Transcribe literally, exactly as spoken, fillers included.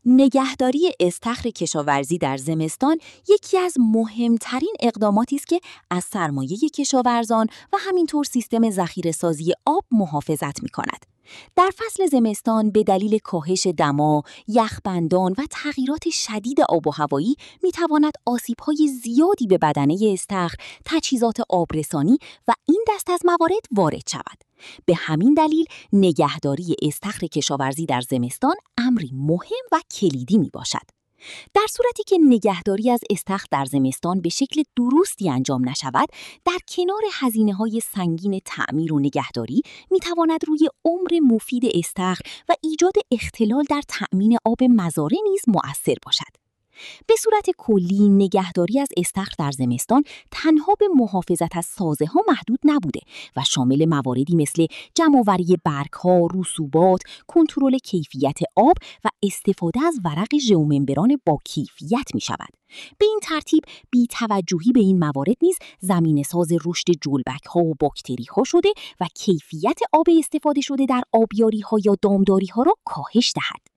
نگهداری استخر کشاورزی در زمستان یکی از مهمترین اقداماتی است که از سرمایه کشاورزان و همینطور سیستم ذخیره‌سازی آب محافظت می‌کند. در فصل زمستان به دلیل کاهش دما، یخبندان و تغییرات شدید آب و هوایی می‌تواند آسیب‌های زیادی به بدنه استخر، تجهیزات آبرسانی و این دست از موارد وارد شود. به همین دلیل نگهداری استخر کشاورزی در زمستان امری مهم و کلیدی می باشد. در صورتی که نگهداری از استخر در زمستان به شکل درستی انجام نشود، در کنار هزینه‌های سنگین تعمیر و نگهداری می تواند روی عمر مفید استخر و ایجاد اختلال در تأمین آب مزارع نیز مؤثر باشد. به صورت کلی نگهداری از استخر در زمستان تنها به محافظت از سازه‌ها محدود نبوده و شامل مواردی مثل جمع‌آوری برگ‌ها، رسوبات، کنترل کیفیت آب و استفاده از ورق ژئوممبران با کیفیت می‌شود. به این ترتیب بی‌توجهی به این موارد نیز زمینه‌ساز رشد جلبک‌ها و باکتری‌ها شده و کیفیت آب استفاده شده در آبیاری‌ها یا دامداری‌ها را کاهش دهد.